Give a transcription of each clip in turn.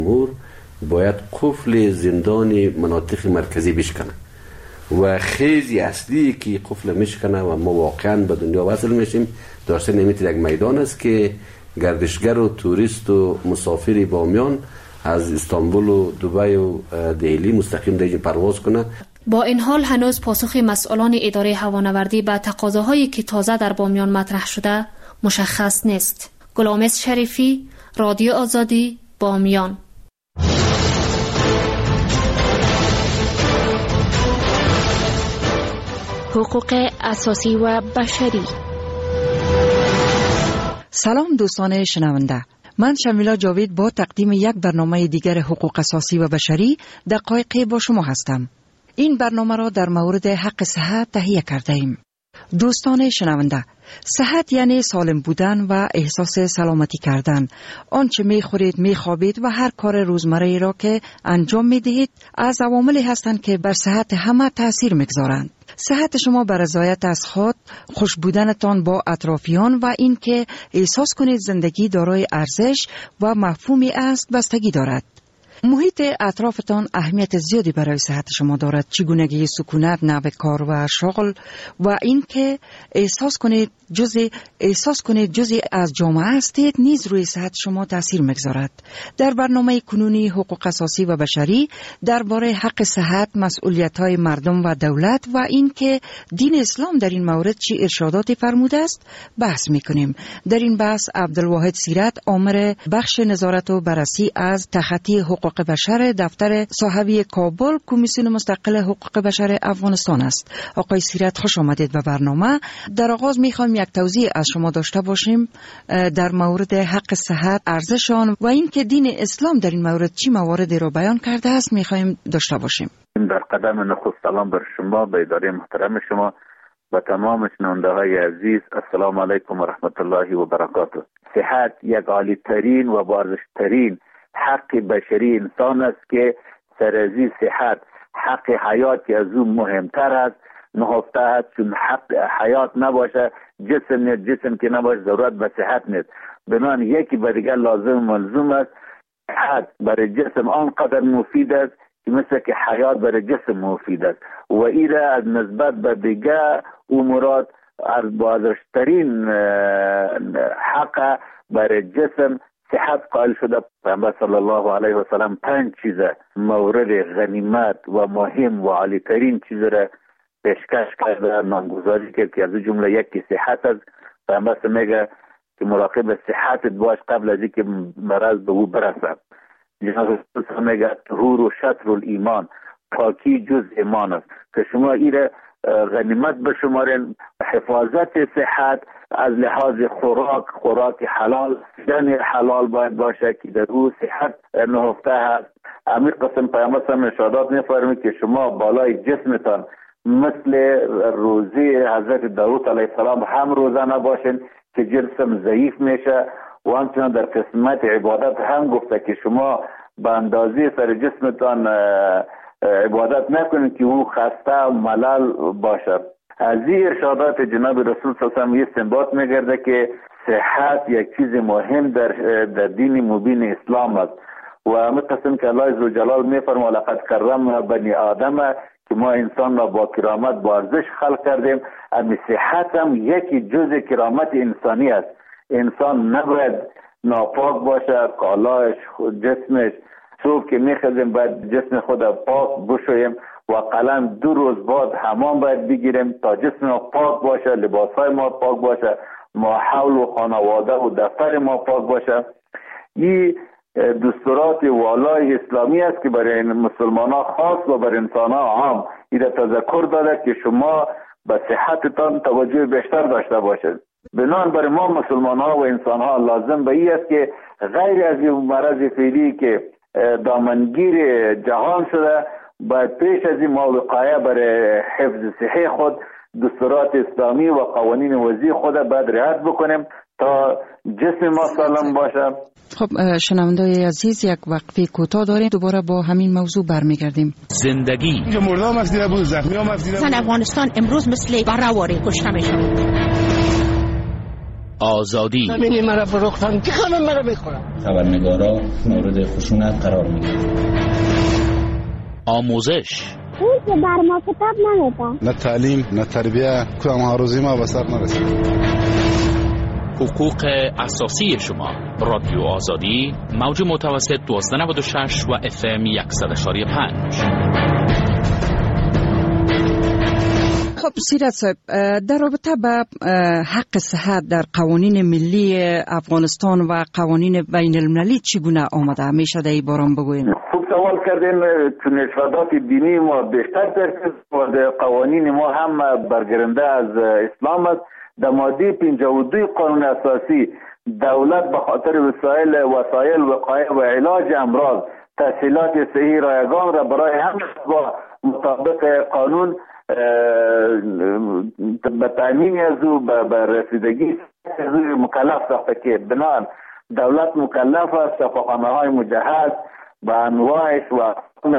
جمهور باید قفل زندان مناطق مرکزی بشکنه و خیزی اصلی که قفل میشکنه و ما واقعا به دنیا وصل میشیم. داشته نمیتید یک میدان است که گردشگر و توریست و مسافر بامیان از استانبول و دبی و دهلی مستقیم دیگه پرواز کنه. با این حال هنوز پاسخ مسئولان اداره هوانوردی به تقاضاهایی که تازه در بامیان مطرح شده مشخص نیست. گلامز شریفی، رادیو آزادی، بامیان. حقوق اساسی و بشری. سلام دوستان شنونده، من شمیلا جاوید با تقدیم یک برنامه دیگر حقوق اساسی و بشری دقایقی با شما هستم. این برنامه را در مورد حق صحت تهیه کرده ایم. دوستان شنونده، صحت یعنی سالم بودن و احساس سلامتی کردن. آنچه میخورید، میخوابید و هر کار روزمره را که انجام میدهید از عواملی هستند که بر صحت همه تأثیر میگذارند. صحت شما بر رضایت از خود، خوش بودنتان با اطرافیان و این که احساس کنید زندگی دارای ارزش و مفهومی است بستگی دارد. محیط اطرافتان اهمیت زیادی برای صحت شما دارد. چگونگی سکونت، نوع کار و شغل و این که احساس کنید جزئی از جامعه هستید نیز روی صحت شما تاثیر میگذارد. در برنامه کنونی حقوق اساسی و بشری درباره حق صحت، مسئولیت‌های مردم و دولت و این که دین اسلام در این مورد چه ارشاداتی فرموده است بحث میکنیم. در این بحث عبدالواحد سیرت، آمر بخش نظارت و بررسی از تخطی حقوق بشر دفتر صحوی کابل، کمیسیون مستقل حقوق بشر افغانستان است. آقای سیرت، خوش آمدید به برنامه. در آغاز میخوایم یک توضیح از شما داشته باشیم در مورد حق صحت، ارزش آن و این که دین اسلام در این مورد چی مواردی را بیان کرده است میخوایم داشته باشیم. در قدم نخست سلام بر شما، به اداره محترم شما و تمام شنونده های عزیز. السلام علیکم و رحمت الله و برکاته. صحت یک عالی ترین و بارزشترین حق بشری انسان است که سر از صحت حق حیات از اون مهمتر است. نهفته است چون حق حیات نباشه جسم که نباشه ضرورت به صحت نیست. بنابراین یکی به دیگر لازم ملزوم است. صحت برای جسم آنقدر مفید است که مثل که حیات برای جسم مفید است و این از نسبت به دیگر امورات از بازرشترین حق برای جسم صحت قائل شده. پیامبر صلی الله علیه و سلم 5 چیز مورد غنیمت و مهم و عالی ترین چیز را پیشکش کرده، نامگذاری کرد که از جمله یکی صحت است. پیامبر میگه که مراقب صحتت باش قبل از اینکه مرض به او برسد. جناب رسول میگه طهور و شطر الایمان، پاکی جز ایمان است. که شما این غنیمت بشمارین. حفاظت صحت از لحاظ خوراک حلال، دن حلال باید باشه که در او صحت نهفته هست. امیر قسم پیامبر هم ارشادات می‌فرماید که شما بالای جسمتان مثل روزه حضرت داوود علیه السلام هم روزه نباشین که جسم ضعیف میشه و همچنان در قسمت عبادت هم گفته که شما به اندازه سر جسمتان عبادت نکنید که او خسته و ملل باشد. از این ارشادات جناب رسول صلی الله علیه و آله استنباط میگرده که صحت یک چیز مهم در دین مبین اسلام است و مقسم که الله عزوجلال میفرماید لقد کرمنا بنی آدم، که ما انسان را با کرامت با ارزش خلق کردیم. اما صحت هم یکی جزء کرامت انسانی است. انسان نباید ناپاک باشه، کالایش، جسمش. صبح که میخویم باید جسم خود پاک بشویم و قلم 2 روز بعد حمام باید بگیریم تا جسم ما پاک باشه، لباسهای ما پاک باشه، ما حول و خانواده و دفتر ما پاک باشه. این دستورات والای اسلامی است که برای مسلمان ها خاص و برای انسان ها عام این تذکر داده که شما به صحتتان توجه بیشتر داشته باشید. بنابراین برای ما مسلمان ها و انسان ها لازم به این است که غیر از این مرض فعلی که دامنگیر جهان شده، باید پیش از این ما وقایه برای حفظ صحه خود دستورات اسلامی و قوانین وضعی خود باید رعایت بکنیم تا جسم ما سالم باشه. خب شنونده‌های عزیز، یک وقفه کوتاه داریم، دوباره با همین موضوع برمیگردیم. زندگی مردم مسئله بود، زخمی ها مسئله بود. افغانستان امروز مثل برهواره کشته میشن. آزادی. همین مرا فروختن که خانم مرا میخورن. خبرنگارا مورد خشونت قرار میگیرن. آموزش. اون که بر ما کتاب نمیدن. نه تعلیم نه تربیه که ما روزی ما به سر نرسید. حقوق اساسی شما. رادیو آزادی، موج متوسط 1296 و FM 100.5. خب سیرت صاحب، در رابطه به حق صحت در قوانین ملی افغانستان و قوانین بین المللی چگونه آمده؟ میشه در این باران بگوین؟ خوب سوال کردین. چون ارشادات دینی ما بیشتر ترکیز و قوانین ما هم برگرفته از اسلام است. در ماده 52 قانون اساسی دولت به خاطر وسایل وقایع و علاج امراض تسهیلات صحی رایگان را برای همه با مطابق قانون به تامین از او به رسیدگی از او مکلف ساخته که بنابراین دولت مکلف است شفاخانه های مجهز به انواعش و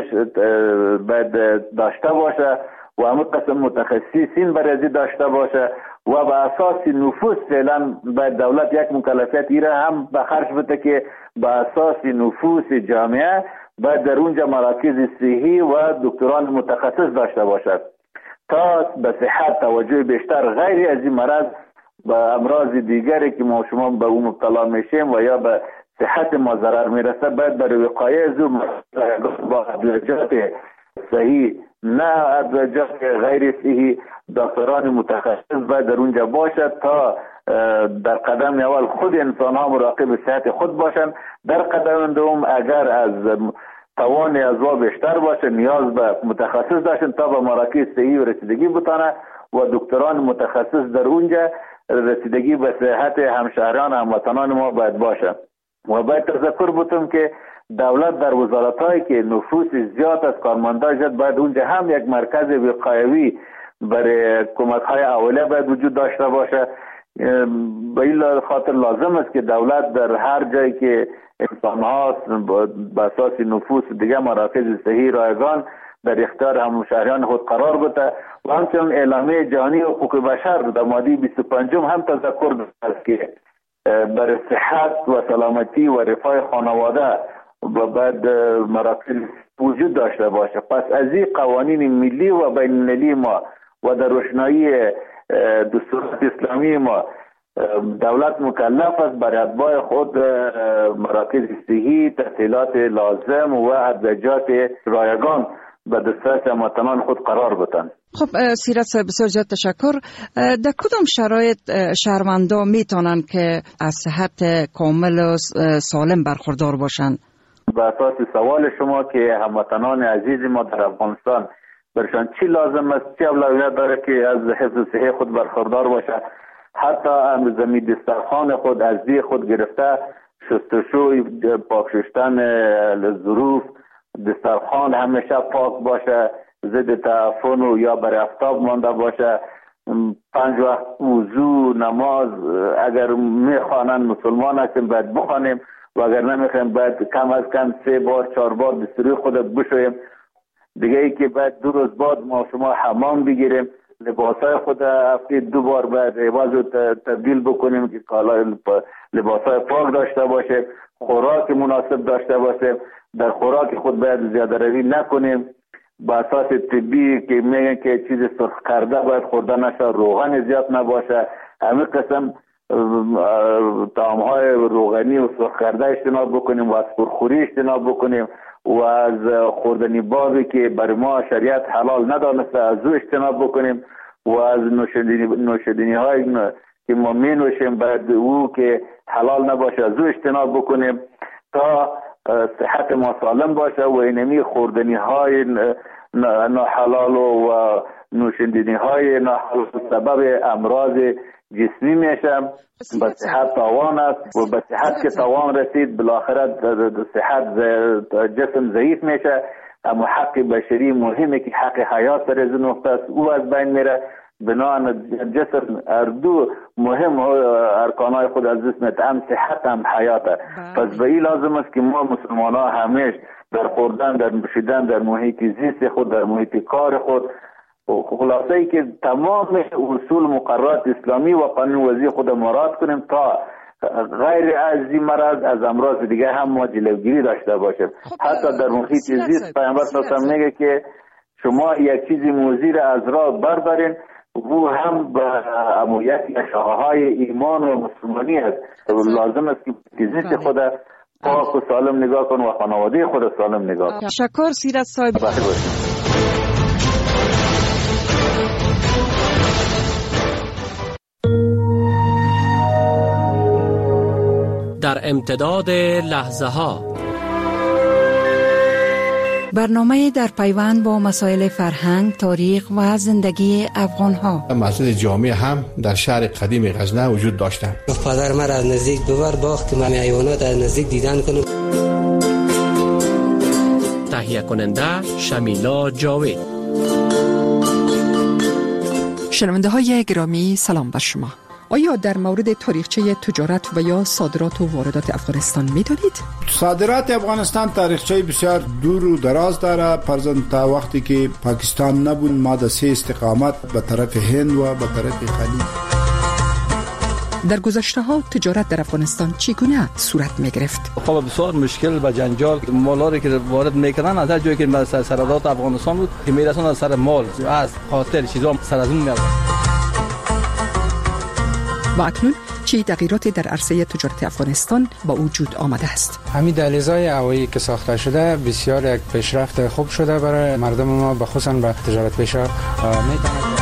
باید داشته باشه و همه قسم متخصصین برای داشته باشه و به اساس نفوذ فعلا باید دولت یک مکلفیت ایره هم به خرج بده که به اساس نفوذ جامعه باید در اونجا مراکز صحی و دکتران متخصص داشته باشد تا به صحت توجه بیشتر غیر از این مرض به امراض دیگری که ما شما به اون مبتلا میشیم و یا به صحت ما ضرر میرسه باید برای وقایع از اون با ادویجات صحیح نه ادویجات غیر صحی دکتران متخصص باید در اونجا باشد تا در قدم اول خود انسان ها مراقب صحت خود باشند. در قدم دوم اگر از توان ازوا بیشتر باشه نیاز به متخصص داشتن تا به مراکز صحی و رسیدگی بتانه و دکتران متخصص در اونجا رسیدگی به صحت همشهران هموطنان ما باید باشه. و باید تذکر بتم که دولت در وزارت‌هایی که نفوذ زیاد از کارمندان جد باید اونجا هم یک مرکز وقایوی برای کمک‌های اولیه باید وجود داشته باشه. به این خاطر لازم است که دولت در هر جایی که انسان ها به اساس نفوذ دیگه مراکز صحی رایگان در اختیار همشهریان خود قرار بده و همچنین اعلامیه جهانی حقوق بشر در ماده 25 هم تذکر داده است که برای صحت و سلامتی و رفاه خانواده و بعد مراکز وجود داشته باشه. پس از این قوانین ملی و بین المللی ما و در روشنایی دستور اسلامی ما دولت مکلف است برای اتباع خود مراکز صحی تسهیلات لازم و ادویجات رایگان به دسترس هموطنان خود قرار بدن. خب سیرت صاحب بسیار زیاد تشکر. در کدام شرایط شهروندان میتونن که از صحت کامل و سالم برخوردار باشن؟ به اساس سوال شما که هموطنان عزیز ما در افغانستان برشان چی لازم است، چی اولویت داره که از حفظ صحی خود برخوردار باشه، حتی زمین دسترخوان خود از دی خود گرفته شستشوی پاک شستن ظروف دسترخوان همیشه پاک باشه، ضد تعفن و یا بر آفتاب مانده باشه، 5 وقت وضو نماز اگر میخوانن مسلمان هستیم باید بخوانیم و اگر نمیخوایم باید کم از کم 3 بار 4 بار دستوری خود بشویم. دیگه ای که باید 2 روز بعد ما شما حمام بگیریم، لباسای خود هفته 2 بار باید عوض تبدیل بکنیم که لباسای پاک داشته باشه، خوراک مناسب داشته باشه، در خوراک خود باید زیاده روی نکنیم. با اساس طبی که میگن که چیز سرخ کرده باید خورده نشه، روغن زیاد نباشه، همه قسم طعام‌های روغنی و سرخ کرده اجتناب بکنیم و از پرخوری اجتناب بکنیم و از خوردنی بابی که برای ما شریعت حلال ندانسته از او اجتناب بکنیم و از نوشیدنی های که ما می نوشیم باید او که حلال نباشه از او اجتناب بکنیم تا صحت ما سالم باشه و اینمی خوردنی های ناحلال و نوشیدنی های ناحلال سبب امراض جسمی میشه. به صحت تاوان است و به صحت که تاوان رسید بالاخره صحت جسم ضعیف میشه. اما حق بشری مهمه که حق حیات در از نقطه است او از بین میره. بنابراین جسم اردو مهم ارکانهای خود از جسمت هم صحت هم حیاته. پس به این لازم است که ما مسلمان ها همیشه در خوردن در نوشیدن در محیط زیست خود در محیط کار خود خلاصه ای که تمام اصول مقررات اسلامی و قانون وضعی خود مراعات کنیم تا غیر از این مرض از امراض دیگه هم ما جلوگیری داشته باشیم. حتی در محیط زیست پیامبر صلی الله علیه و میگه که شما یک چیزی موزی را از راه بردارین، او هم به امویت شاخه‌های ایمان و مسلمانی است. لازم است که زیست خود پاک و سالم نگاه کن و خانواده خود سالم نگاه کن. شکر سیرت صاحب. در امتداد لحظه ها برنامه در پیوند با مسائل فرهنگ، تاریخ و زندگی افغان ها. مسجد جامع هم در شهر قدیم غزنه وجود داشتند. پدر من از نزدیک ببر باخت که من حیوانات از نزدیک دیدن کنم. تهیه کننده شمیلا جاوید. شنونده های گرامی سلام بر شما. آیا در مورد تاریخچه تجارت و یا صادرات و واردات افغانستان می‌دانید؟ صادرات افغانستان تاریخچه بسیار دور و دراز داره. فرضاً تا وقتی که پاکستان نبود ما در 3 استقامت به طرف هند و به طرف خلیج. در گذشته ها تجارت در افغانستان چگونه صورت می گرفت؟ خب بسیار مشکل و جنجال، مالاری که وارد میکنن از هر جایی که سرحدات افغانستان بود که میرسونن سر مال از خاطر چیزا سر از اون میاد. و اکنون چه تغییراتی در عرصه تجارت افغانستان با وجود آمده است؟ همین دهلیزهای هوایی که ساخته شده بسیار یک پیشرفت خوب شده برای مردم ما، بخصوصا به تجارت پیشا میتونه.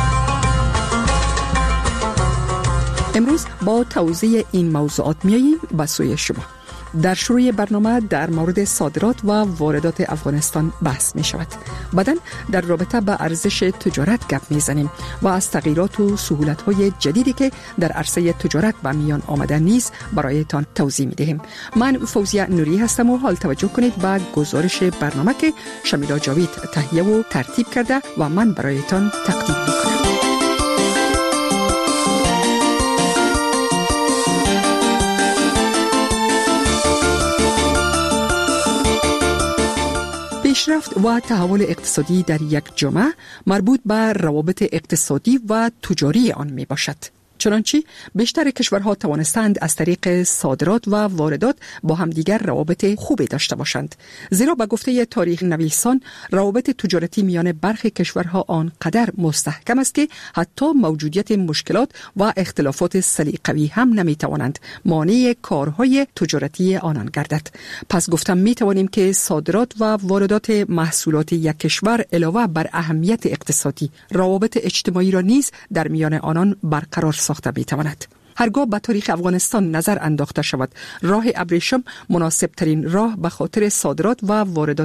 امروز با توضیح این موضوعات میاییم به سوی شما. در شروع برنامه در مورد صادرات و واردات افغانستان بحث می شود. بعداً در رابطه با ارزش تجارت گپ می زنیم و از تغییرات و سهولت‌های جدیدی که در عرصه تجارت به میان آمده نیز برایتان توضیح می دهیم. من فوزیه نوری هستم و حال توجه کنید به گزارش برنامه که شمیلا جاوید تهیه و ترتیب کرده و من برایتان تقدیم می کنم. پیشرفت و تحول اقتصادی در یک جامعه مربوط به روابط اقتصادی و تجاری آن می باشد. چنانچه بیشتر کشورها توانستند از طریق صادرات و واردات با همدیگر روابط خوبی داشته باشند. زیرا به گفته تاریخ نویسان روابط تجارتی میان برخی کشورها آنقدر مستحکم است که حتی موجودیت مشکلات و اختلافات سلیقوی هم نمیتوانند مانع کارهای تجارتی آنان گردد. پس گفتم میتوانیم که صادرات و واردات محصولات یک کشور علاوه بر اهمیت اقتصادی، روابط اجتماعی را نیز در میان آنان برقرار ساخته میتواند. هرگاه به تاریخ افغانستان نظر انداخته شود، راه ابریشم مناسب ترین راه به خاطر صادرات و واردات